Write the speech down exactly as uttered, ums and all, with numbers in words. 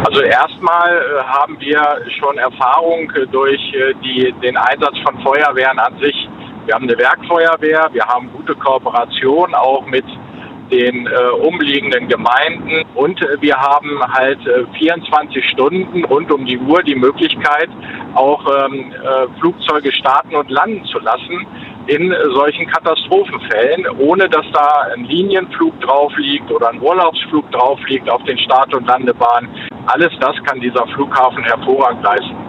Also erstmal äh, haben wir schon Erfahrung äh, durch äh, die, den Einsatz von Feuerwehren an sich. Wir haben eine Werkfeuerwehr, wir haben gute Kooperation auch mit den äh, umliegenden Gemeinden und äh, wir haben halt äh, vierundzwanzig Stunden rund um die Uhr die Möglichkeit, auch ähm, äh, Flugzeuge starten und landen zu lassen in äh, solchen Katastrophenfällen, ohne dass da ein Linienflug drauf liegt oder ein Urlaubsflug drauf liegt auf den Start- und Landebahnen. Alles das kann dieser Flughafen hervorragend leisten.